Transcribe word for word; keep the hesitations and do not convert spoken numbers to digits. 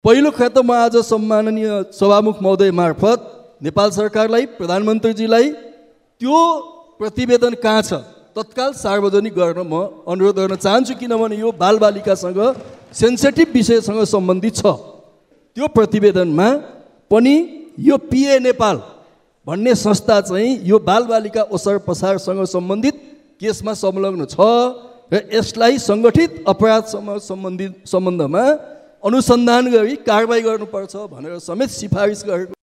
पहिलो ख्यात म आज सम्माननीय सभामुख महोदय मार्फत नेपाल सरकारलाई, प्रधानमन्त्रीजीलाई त्यो प्रतिवेदन कहाँ छ तत्काल सार्वजनिक गर्न म अनुरोध गर्न चाहन्छु, किनभने यो बालबालिकासँग सेन्सिटिभ विषयसँग सम्बन्धित छ। त्यो प्रतिवेदनमा पनि यो पिए नेपाल भन्ने संस्था चाहिँ यो बालबालिका ओसार पसारसँग सम्बन्धित केसमा संलग्न छ र यसलाई सङ्गठित अपराधसँग सम्बन्धित सम्बन्धमा अनुसन्धान गरी कारबाही गर्नुपर्छ भनेर समेत सिफारिस गरेको